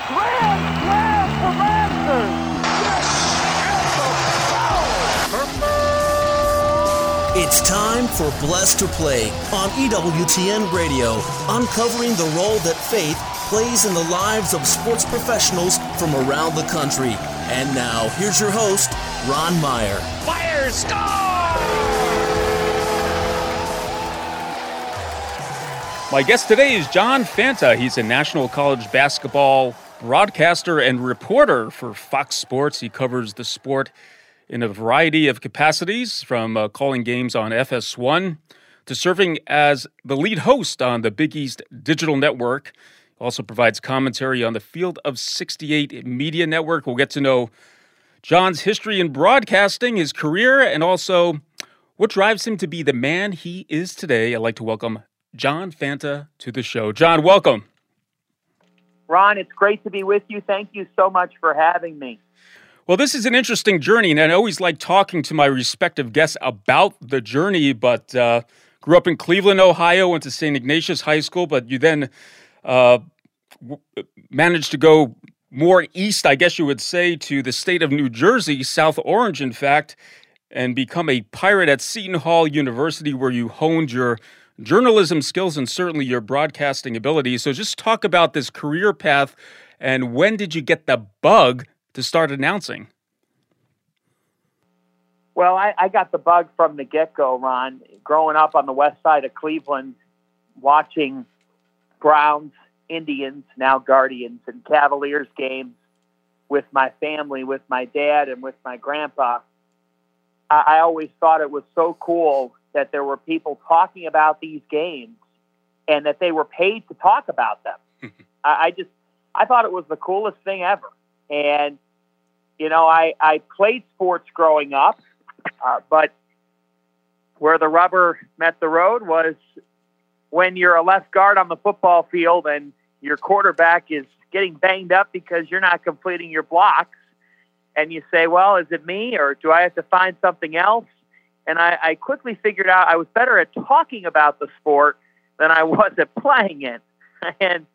Grand slam for Masters! It's time for Blessed to Play on EWTN Radio, uncovering the role that faith plays in the lives of sports professionals from around the country. And now, here's your host, Ron Meyer. Fire, score! My guest today is John Fanta. He's a national college basketball broadcaster and reporter for Fox Sports. He covers the sport in a variety of capacities, from calling games on FS1 to serving as the lead host on the Big East Digital Network. He also provides commentary on the Field of 68 Media Network. We'll get to know John's history in broadcasting, his career, and also what drives him to be the man he is today. I'd like to welcome John Fanta to the show. John, welcome. Ron, it's great to be with you. Thank you so much for having me. Well, this is an interesting journey, and I always like talking to my respective guests about the journey, but grew up in Cleveland, Ohio, went to St. Ignatius High School, but you then managed to go more east, I guess you would say, to the state of New Jersey, South Orange, in fact, and become a pirate at Seton Hall University, where you honed your journalism skills and certainly your broadcasting ability. So just talk about this career path, and when did you get the bug to start announcing? Well, I got the bug from the get-go, Ron. Growing up on the west side of Cleveland, watching Browns, Indians, now Guardians, and Cavaliers games with my family, with my dad, and with my grandpa, I always thought it was so cool that there were people talking about these games and that they were paid to talk about them. I thought it was the coolest thing ever. And you know, I played sports growing up, but where the rubber met the road was when you're a left guard on the football field and your quarterback is getting banged up because you're not completing your blocks. And you say, well, is it me or do I have to find something else? And I quickly figured out I was better at talking about the sport than I was at playing it. And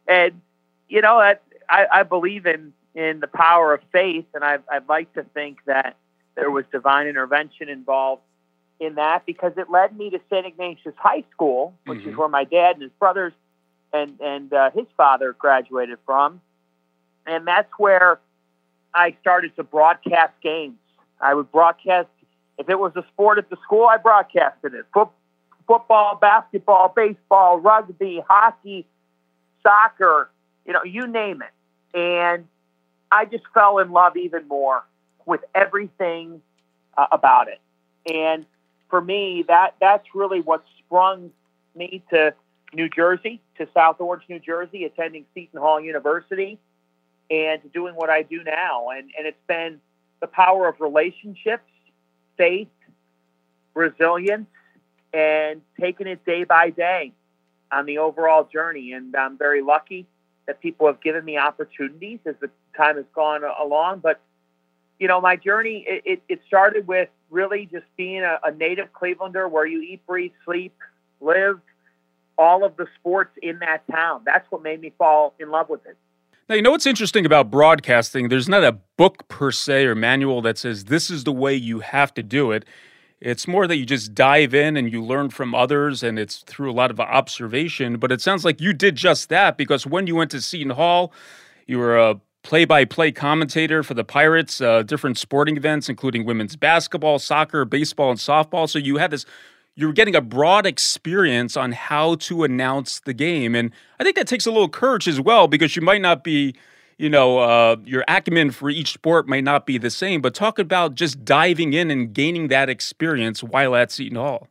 you know, I believe in the power of faith, and I'd like to think that there was divine intervention involved in that, because it led me to St. Ignatius High School, which is where my dad and his brothers and his father graduated from. And that's where I started to broadcast games. I would broadcast, if it was a sport at the school, I broadcasted it. Football, basketball, baseball, rugby, hockey, soccer, you know, you name it. And I just fell in love even more with everything about it. And for me, that's really what sprung me to New Jersey, to South Orange, New Jersey, attending Seton Hall University and doing what I do now. And it's been the power of relationships, faith, resilience, and taking it day by day on the overall journey. And I'm very lucky that people have given me opportunities as the time has gone along. But, you know, my journey, it started with really just being a native Clevelander, where you eat, breathe, sleep, live all of the sports in that town. That's what made me fall in love with it. Now, you know what's interesting about broadcasting? There's not a book per se or manual that says this is the way you have to do it. It's more that you just dive in and you learn from others, and it's through a lot of observation. But it sounds like you did just that, because when you went to Seton Hall, you were a play-by-play commentator for the Pirates, different sporting events, including women's basketball, soccer, baseball, and softball. So you were getting a broad experience on how to announce the game. And I think that takes a little courage as well, because you might not be, you know, your acumen for each sport might not be the same, but talk about just diving in and gaining that experience while at Seton Hall.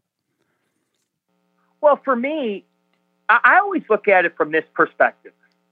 Well, for me, I always look at it from this perspective.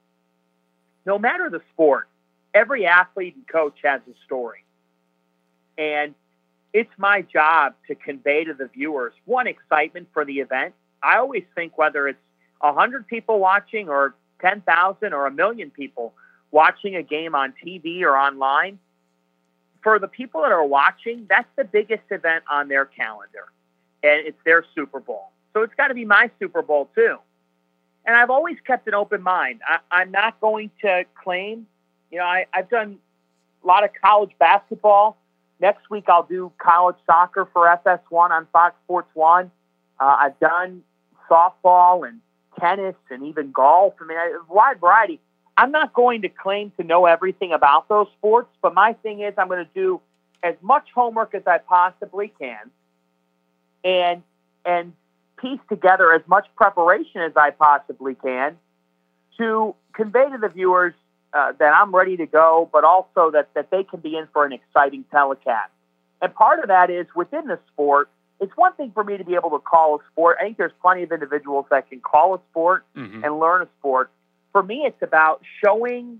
No matter the sport, every athlete and coach has a story. And it's my job to convey to the viewers, one, excitement for the event. I always think whether it's 100 people watching or 10,000 or 1 million people watching a game on TV or online, for the people that are watching, that's the biggest event on their calendar. And it's their Super Bowl. So it's got to be my Super Bowl too. And I've always kept an open mind. I'm not going to claim, I've done a lot of college basketball. Next week I'll do college soccer for FS1 on Fox Sports 1. I've done softball and tennis and even golf. I mean, a wide variety. I'm not going to claim to know everything about those sports, but my thing is I'm going to do as much homework as I possibly can and piece together as much preparation as I possibly can to convey to the viewers that I'm ready to go, but also that they can be in for an exciting telecast. And part of that is within the sport, it's one thing for me to be able to call a sport. I think there's plenty of individuals that can call a sport and learn a sport. For me, it's about showing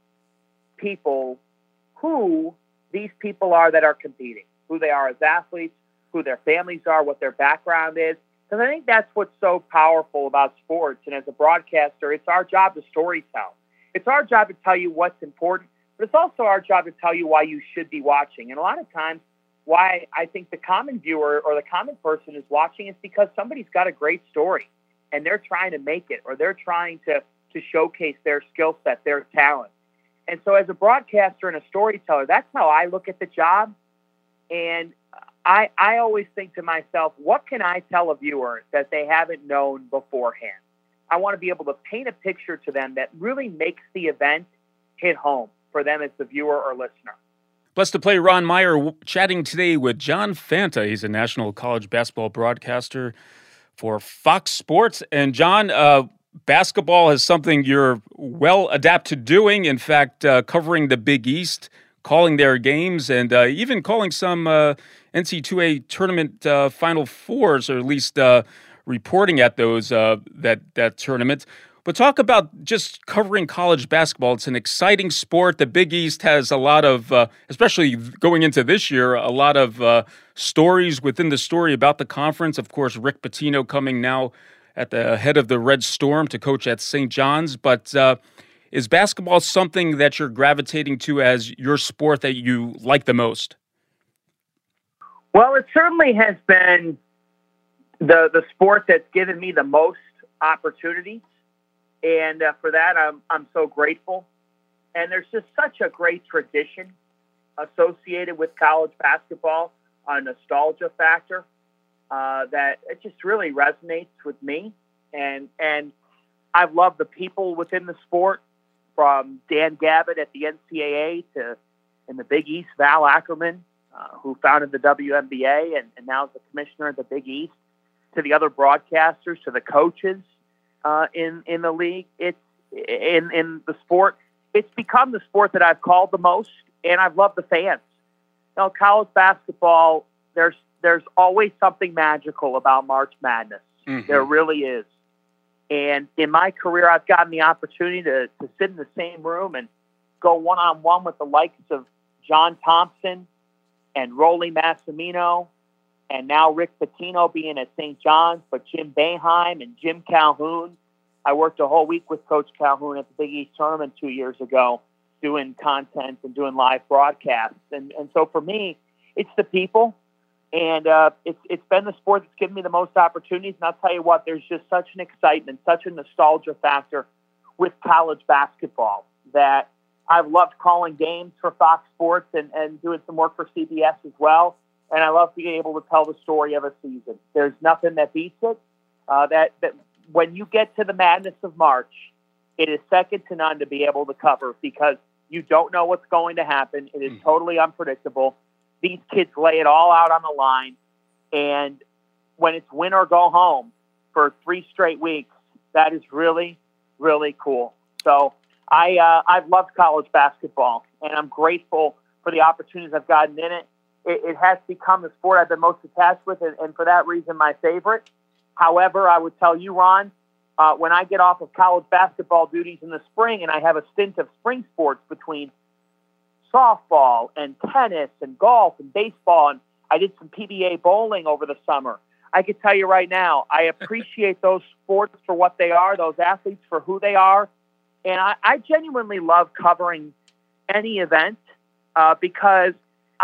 people who these people are that are competing, who they are as athletes, who their families are, what their background is. Because I think that's what's so powerful about sports. And as a broadcaster, it's our job to storytell. It's our job to tell you what's important, but it's also our job to tell you why you should be watching. And a lot of times, why I think the common viewer or the common person is watching is because somebody's got a great story and they're trying to make it, or they're trying to showcase their skill set, their talent. And so as a broadcaster and a storyteller, that's how I look at the job. And I always think to myself, what can I tell a viewer that they haven't known beforehand? I want to be able to paint a picture to them that really makes the event hit home for them as the viewer or listener. Blessed to Play Ron Meyer chatting today with John Fanta. He's a national college basketball broadcaster for Fox Sports. And John, basketball is something you're well adapted to doing. In fact, covering the Big East, calling their games, and even calling some NCAA tournament Final Fours, or at least reporting at those that tournament. But talk about just covering college basketball. It's an exciting sport. The Big East has a lot of, especially going into this year, a lot of stories within the story about the conference. Of course, Rick Pitino coming now at the head of the Red Storm to coach at St. John's. But is basketball something that you're gravitating to as your sport that you like the most? Well, it certainly has been the sport that's given me the most opportunities. And for that, I'm so grateful. And there's just such a great tradition associated with college basketball, a nostalgia factor that it just really resonates with me. And I've loved the people within the sport, from Dan Gavitt at the NCAA to in the Big East, Val Ackerman, who founded the WNBA and now is the commissioner of the Big East, to the other broadcasters, to the coaches. In the league, it's in the sport. It's become the sport that I've called the most, and I've loved the fans. College basketball, there's always something magical about March Madness. Mm-hmm. There really is. And in my career, I've gotten the opportunity to sit in the same room and go one-on-one with the likes of John Thompson and Rolly Massimino, and now Rick Pitino being at St. John's, but Jim Boeheim and Jim Calhoun. I worked a whole week with Coach Calhoun at the Big East tournament 2 years ago, doing content and doing live broadcasts. And so for me, it's the people, and it's been the sport that's given me the most opportunities. And I'll tell you what, there's just such an excitement, such a nostalgia factor with college basketball that I've loved calling games for Fox Sports and doing some work for CBS as well. And I love being able to tell the story of a season. There's nothing that beats it. That when you get to the madness of March, it is second to none to be able to cover, because you don't know what's going to happen. It is totally unpredictable. These kids lay it all out on the line. And when it's win or go home for 3 straight weeks, that is really, really cool. So I've loved college basketball, and I'm grateful for the opportunities I've gotten in it. It has become the sport I've been most attached with, and for that reason, my favorite. However, I would tell you, Ron, when I get off of college basketball duties in the spring and I have a stint of spring sports between softball and tennis and golf and baseball, and I did some PBA bowling over the summer, I can tell you right now, I appreciate those sports for what they are, those athletes for who they are, and I genuinely love covering any event because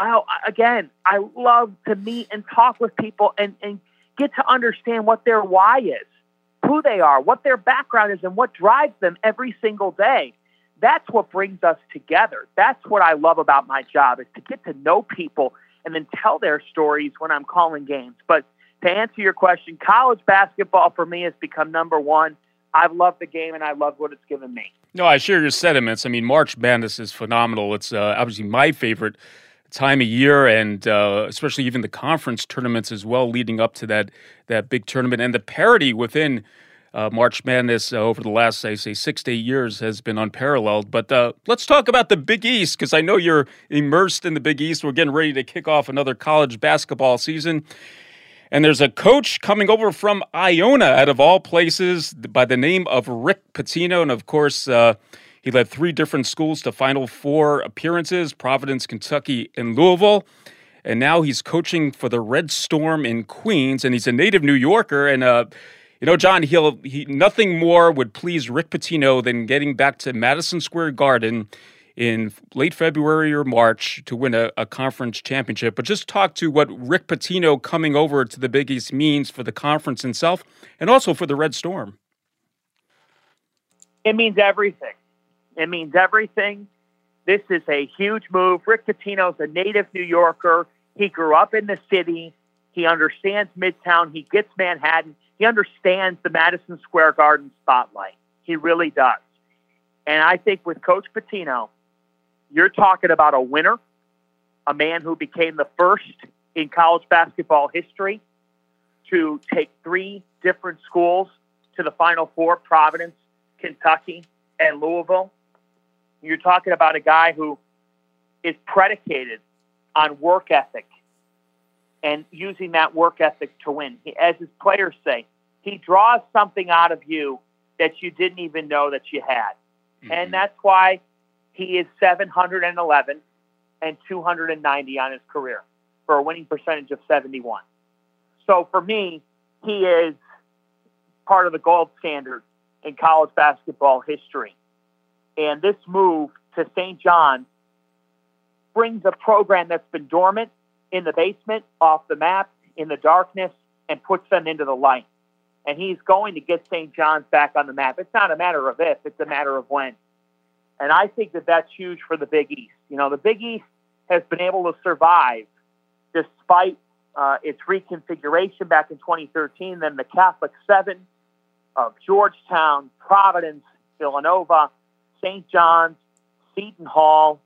I love to meet and talk with people and get to understand what their why is who they are, what their background is, and what drives them every single day. That's what brings us together. That's what I love about my job, is to get to know people and then tell their stories when I'm calling games. But to answer your question, college basketball for me has become number one. I've loved the game, and I love what it's given me. No, I share your sentiments. I mean, March Madness is phenomenal. It's obviously my favorite time of year, and especially even the conference tournaments as well, leading up to that big tournament. And the parity within March Madness over the last, I say, 6 to 8 years has been unparalleled. But let's talk about the Big East, because I know you're immersed in the Big East. We're getting ready to kick off another college basketball season. And there's a coach coming over from Iona, out of all places, by the name of Rick Pitino. And, of course, he led 3 different schools to Final Four appearances, Providence, Kentucky, and Louisville. And now he's coaching for the Red Storm in Queens. And he's a native New Yorker. And, John, nothing more would please Rick Pitino than getting back to Madison Square Garden in late February or March to win a conference championship. But just talk to what Rick Pitino coming over to the Big East means for the conference itself and also for the Red Storm. It means everything. It means everything. This is a huge move. Rick Pitino's a native New Yorker. He grew up in the city. He understands Midtown. He gets Manhattan. He understands the Madison Square Garden spotlight. He really does. And I think with Coach Pitino, you're talking about a winner, a man who became the first in college basketball history to take 3 different schools to the Final Four, Providence, Kentucky, and Louisville. You're talking about a guy who is predicated on work ethic and using that work ethic to win. As his players say, he draws something out of you that you didn't even know that you had. Mm-hmm. And that's why he is 711 and 290 on his career for a winning percentage of 71. So for me, he is part of the gold standard in college basketball history. And this move to St. John's brings a program that's been dormant in the basement, off the map, in the darkness, and puts them into the light. And he's going to get St. John's back on the map. It's not a matter of if, it's a matter of when. And I think that that's huge for the Big East. The Big East has been able to survive despite its reconfiguration back in 2013, then the Catholic 7 of Georgetown, Providence, Villanova, St. John's, Seton Hall,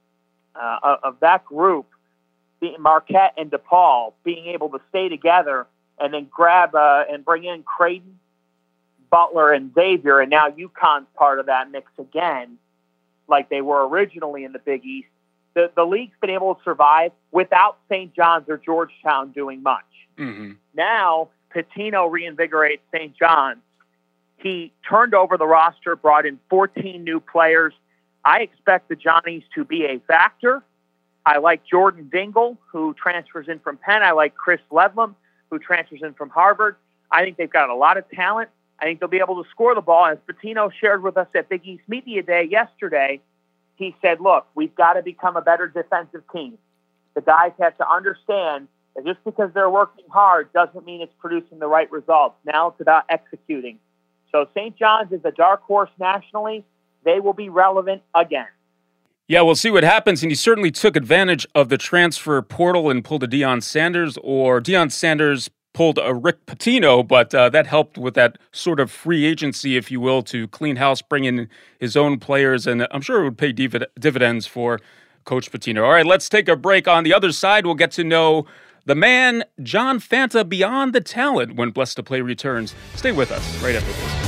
of that group, Marquette and DePaul being able to stay together and then grab and bring in Creighton, Butler, and Xavier, and now UConn's part of that mix again, like they were originally in the Big East. The league's been able to survive without St. John's or Georgetown doing much. Mm-hmm. Now, Pitino reinvigorates St. John's. He turned over the roster, brought in 14 new players. I expect the Johnnies to be a factor. I like Jordan Dingle, who transfers in from Penn. I like Chris Ledlam, who transfers in from Harvard. I think they've got a lot of talent. I think they'll be able to score the ball. As Pitino shared with us at Big East Media Day yesterday, he said, look, we've got to become a better defensive team. The guys have to understand that just because they're working hard doesn't mean it's producing the right results. Now it's about executing. So St. John's is a dark horse nationally. They will be relevant again. Yeah, we'll see what happens. And he certainly took advantage of the transfer portal and pulled a Deion Sanders, or Deion Sanders pulled a Rick Pitino, but that helped with that sort of free agency, if you will, to clean house, bring in his own players, and I'm sure it would pay dividends for Coach Pitino. All right, let's take a break. On the other side, we'll get to know the man, John Fanta, beyond the talent when Blessed to Play returns. Stay with us right after this.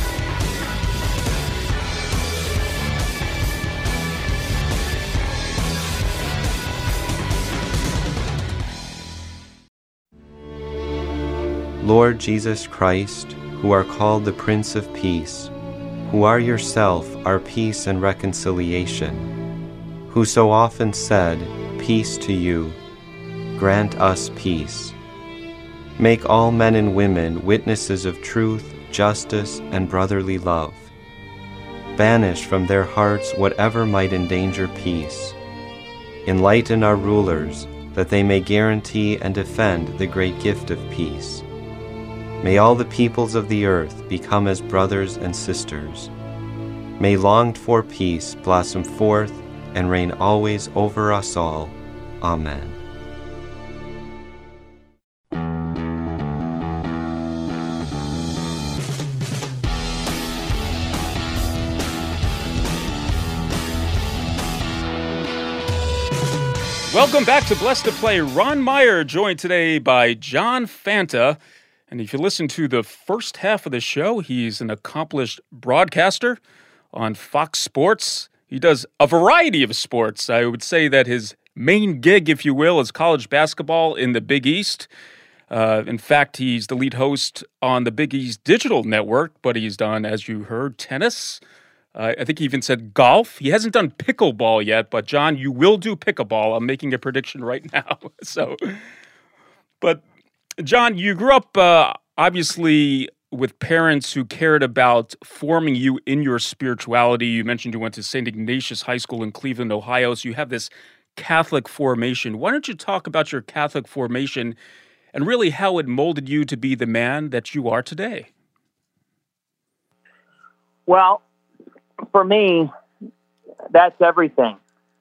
Lord Jesus Christ, who are called the Prince of Peace, who are yourself our peace and reconciliation, who so often said, "Peace to you," grant us peace. Make all men and women witnesses of truth, justice, and brotherly love. Banish from their hearts whatever might endanger peace. Enlighten our rulers, that they may guarantee and defend the great gift of peace. May all the peoples of the earth become as brothers and sisters. May longed-for peace blossom forth and reign always over us all. Amen. Welcome back to Blessed to Play. Ron Meyer joined today by John Fanta. And if you listen to the first half of the show, he's an accomplished broadcaster on Fox Sports. He does a variety of sports. I would say that his main gig, if you will, is college basketball in the Big East. In fact, he's the lead host on the Big East Digital Network, but he's done, as you heard, tennis. I think he even said golf. He hasn't done pickleball yet, but John, you will do pickleball. I'm making a prediction right now. But John, you grew up obviously with parents who cared about forming you in your spirituality. You mentioned you went to St. Ignatius High School in Cleveland, Ohio, so you have this Catholic formation. Why don't you talk about your Catholic formation and really how it molded you to be the man that you are today? Well, for me, that's everything.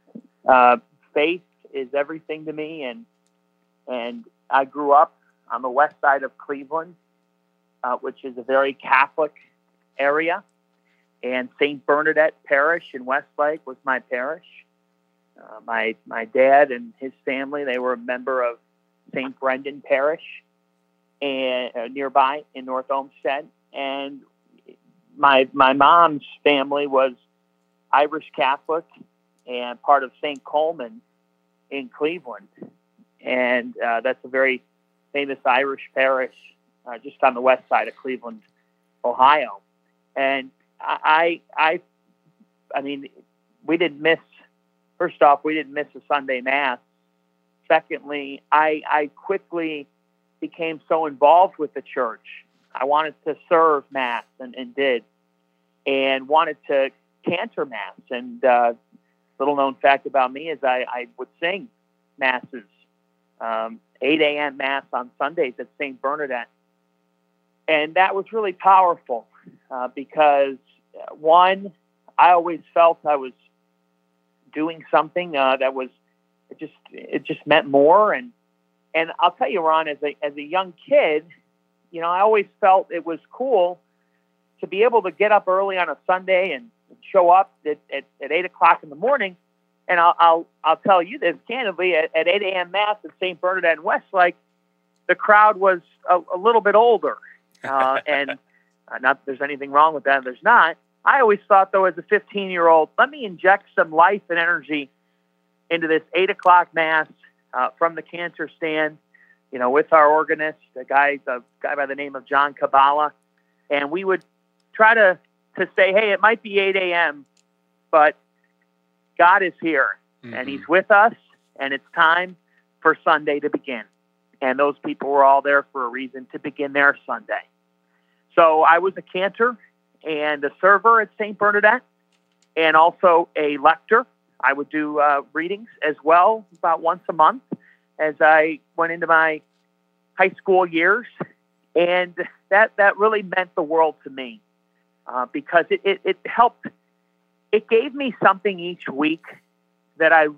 Faith is everything to me, and I grew up on the west side of Cleveland, which is a very Catholic area, and St. Bernadette Parish in Westlake was my parish. My dad and his family, they were a member of St. Brendan Parish and nearby in North Olmsted, and my mom's family was Irish Catholic and part of St. Coleman in Cleveland. And that's a very famous Irish parish just on the west side of Cleveland, Ohio. And I mean, we didn't miss a Sunday Mass. Secondly, I quickly became so involved with the church. I wanted to serve Mass and did, and wanted to cantor Mass. And little known fact about me is I would sing Masses, 8 a.m. Mass on Sundays at St. Bernadette. And that was really powerful because, one, I always felt I was doing something that was, it just meant more. And I'll tell you, Ron, as a young kid, I always felt it was cool to be able to get up early on a Sunday and show up at 8 o'clock in the morning. And I'll tell you this candidly, at 8 a.m. Mass at St. Bernadette in Westlake, the crowd was a little bit older. And not that there's anything wrong with that. There's not. I always thought, though, as a 15-year-old, let me inject some life and energy into this 8 o'clock Mass from the cantor stand, with our organist, a guy by the name of John Kabbalah. And we would try to say, hey, it might be 8 a.m., but God is here, and he's with us, and it's time for Sunday to begin. And those people were all there for a reason to begin their Sunday. So I was a cantor and a server at St. Bernadette, and also a lector. I would do readings as well about once a month as I went into my high school years. And that really meant the world to me because it helped. It gave me something each week that I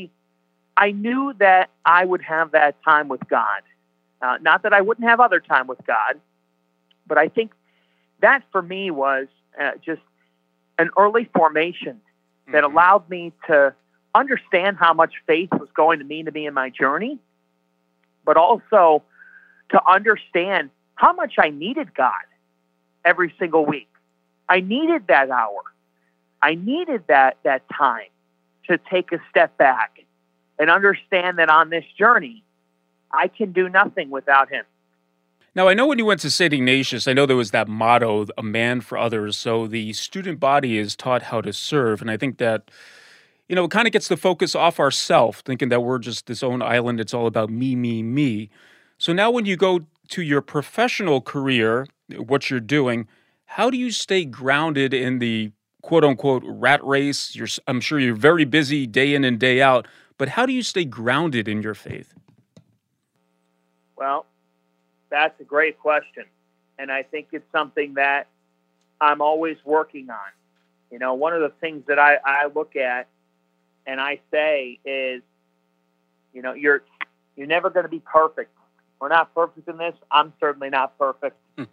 knew that I would have that time with God. Not that I wouldn't have other time with God, but I think that for me was just an early formation that allowed me to understand how much faith was going to mean to me in my journey, but also to understand how much I needed God every single week. I needed that hour. I needed that time to take a step back and understand that on this journey, I can do nothing without him. Now, I know when you went to St. Ignatius, I know there was that motto, a man for others. So the student body is taught how to serve. And I think that, it kind of gets the focus off ourselves, thinking that we're just this own island. It's all about me, me, me. So now when you go to your professional career, what you're doing, how do you stay grounded in the quote-unquote rat race? I'm sure you're very busy day in and day out, but how do you stay grounded in your faith? Well, that's a great question. And I think it's something that I'm always working on. You know, one of the things that I look at and I say is, you know, you're never going to be perfect. We're not perfect in this. I'm certainly not perfect.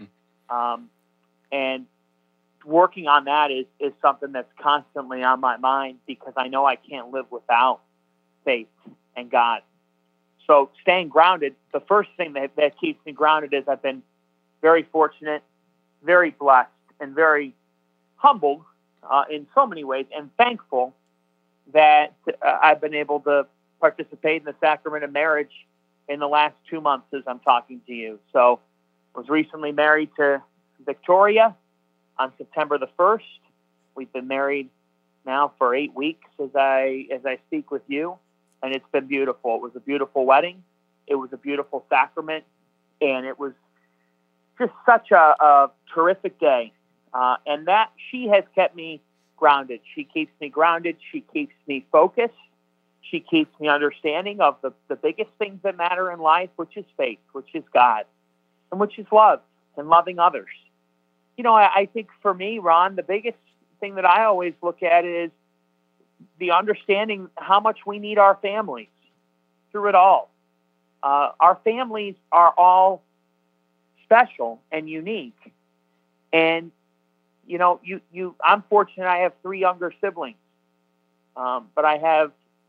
And working on that is something that's constantly on my mind, because I know I can't live without faith and God. So staying grounded, the first thing that keeps me grounded is I've been very fortunate, very blessed, and very humbled in so many ways, and thankful that I've been able to participate in the sacrament of marriage in the last 2 months as I'm talking to you. So I was recently married to Victoria on September the 1st. We've been married now for 8 weeks as I speak with you, and it's been beautiful. It was a beautiful wedding. It was a beautiful sacrament, and it was just such a terrific day. And that she has kept me grounded. She keeps me grounded. She keeps me focused. She keeps me understanding of the biggest things that matter in life, which is faith, which is God, and which is love and loving others. You know, I think for me, Ron, the biggest thing that I always look at is the understanding how much we need our families through it all. Our families are all special and unique. And, you know, I'm fortunate I have 3 younger siblings, but I have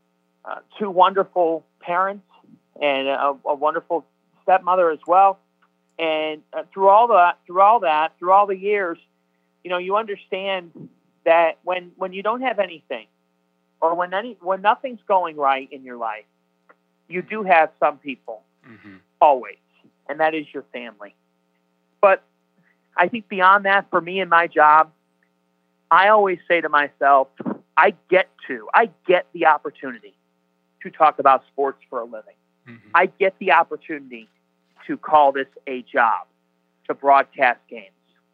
2 wonderful parents and a wonderful stepmother as well. And through all the years, you know, you understand that when you don't have anything, or when nothing's going right in your life, you do have some people, always, and that is your family. But I think beyond that, for me and my job, I always say to myself, I get the opportunity to talk about sports for a living. I get the opportunity to call this a job, to broadcast games.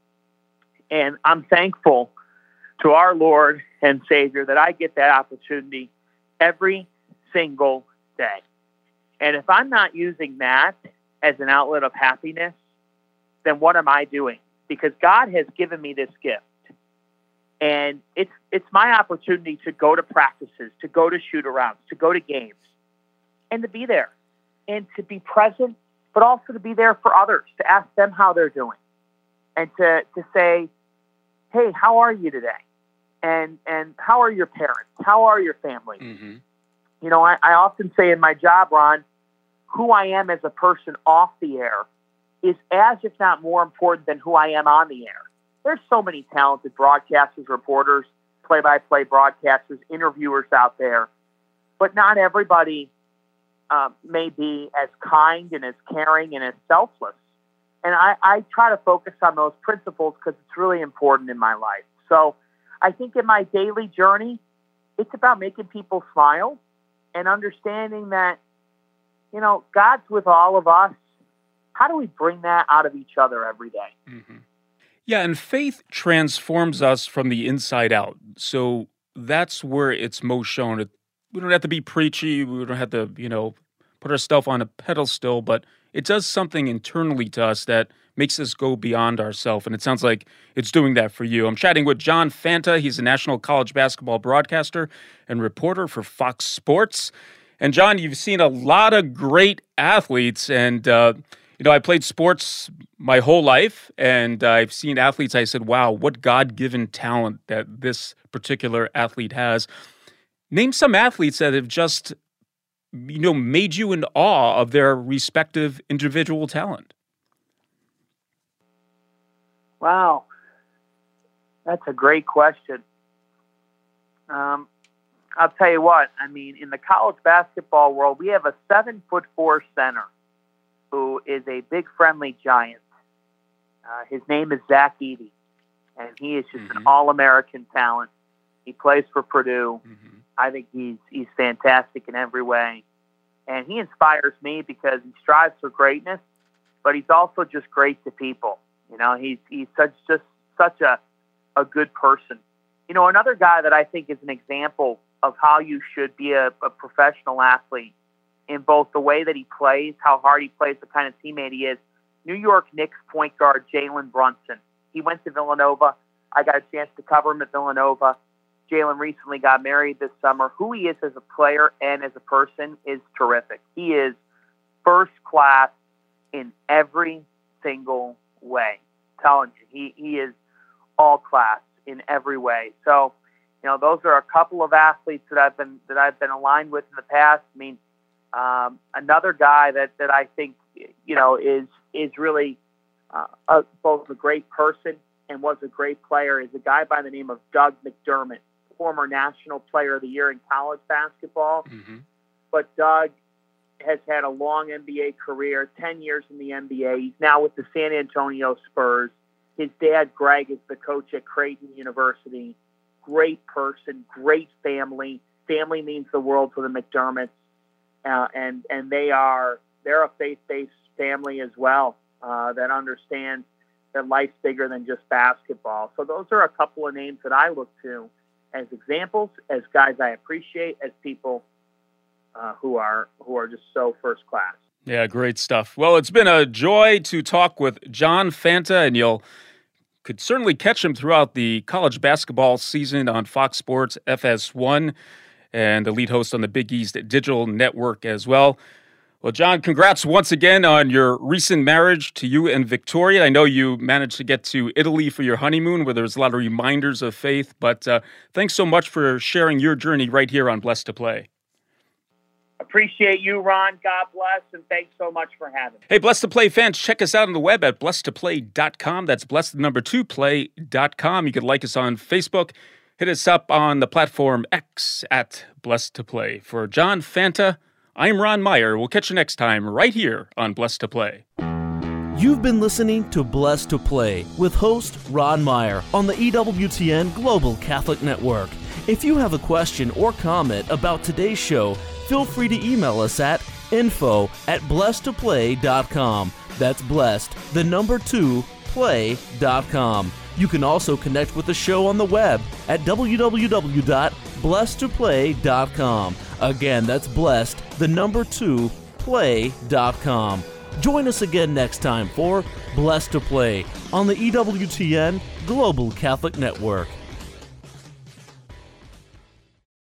And I'm thankful to our Lord and Savior that I get that opportunity every single day. And if I'm not using that as an outlet of happiness, then what am I doing? Because God has given me this gift. And it's my opportunity to go to practices, to go to shoot-arounds, to go to games, and to be there, and to be present, but also to be there for others, to ask them how they're doing, and to say, hey, how are you today? And how are your parents? How are your family? You know, I often say in my job, Ron, who I am as a person off the air is as, if not more important than who I am on the air. There's so many talented broadcasters, reporters, play-by-play broadcasters, interviewers out there, but not everybody may be as kind and as caring and as selfless. And I try to focus on those principles because it's really important in my life. So I think in my daily journey, it's about making people smile and understanding that, you know, God's with all of us. How do we bring that out of each other every day? Yeah, and faith transforms us from the inside out. So that's where it's most shown. We don't have to be preachy. We don't have to, you know, put ourselves on a pedestal, but it does something internally to us that makes us go beyond ourselves. And it sounds like it's doing that for you. I'm chatting with John Fanta. He's a national college basketball broadcaster and reporter for Fox Sports. And John, you've seen a lot of great athletes, and you know, I played sports my whole life, and I've seen athletes. I said, wow, what God-given talent that this particular athlete has. Name some athletes that have just, you know, made you in awe of their respective individual talent. Wow. That's a great question. I'll tell you what, I mean, in the college basketball world, we have a 7'4" center who is a big friendly giant. His name is Zach Edey, and he is just an all-American talent. He plays for Purdue. I think he's fantastic in every way. And he inspires me because he strives for greatness, but he's also just great to people. You know, he's such a good person. You know, another guy that I think is an example of how you should be a professional athlete in both the way that he plays, how hard he plays, the kind of teammate he is New York Knicks point guard Jalen Brunson. He went to Villanova. I got a chance to cover him at Villanova. Jalen recently got married this summer. Who he is as a player and as a person is terrific. He is first class in every single way. I'm telling you, he is all class in every way. So, those are a couple of athletes that I've been aligned with in the past. I mean, another guy that I think is really both a great person and was a great player is a guy by the name of Doug McDermott, former National Player of the Year in college basketball. Mm-hmm. But Doug has had a long NBA career, 10 years in the NBA. He's now with the San Antonio Spurs. His dad, Greg, is the coach at Creighton University. Great person, great family. Family means the world to the McDermotts, and they're a faith-based family as well that understands that life's bigger than just basketball. So those are a couple of names that I look to as examples, as guys I appreciate, as people who are just so first class. Yeah, great stuff. Well, it's been a joy to talk with John Fanta, and you could certainly catch him throughout the college basketball season on Fox Sports FS1 and the lead host on the Big East Digital Network as well. Well, John, congrats once again on your recent marriage to you and Victoria. I know you managed to get to Italy for your honeymoon where there's a lot of reminders of faith, but thanks so much for sharing your journey right here on Blessed to Play. Appreciate you, Ron. God bless, and thanks so much for having me. Hey, Blessed to Play fans, check us out on the web at blessedtoplay.com. That's blessed2play.com. You can like us on Facebook. Hit us up on the platform X at Blessed to Play. For John Fanta, I'm Ron Meyer. We'll catch you next time right here on Blessed to Play. You've been listening to Blessed to Play with host Ron Meyer on the EWTN Global Catholic Network. If you have a question or comment about today's show, feel free to email us at info@blessedtoplay.com. That's blessed, 2, play.com. You can also connect with the show on the web at www.blessedtoplay.com. Again, that's blessed, 2, play.com. Join us again next time for Blessed to Play on the EWTN Global Catholic Network.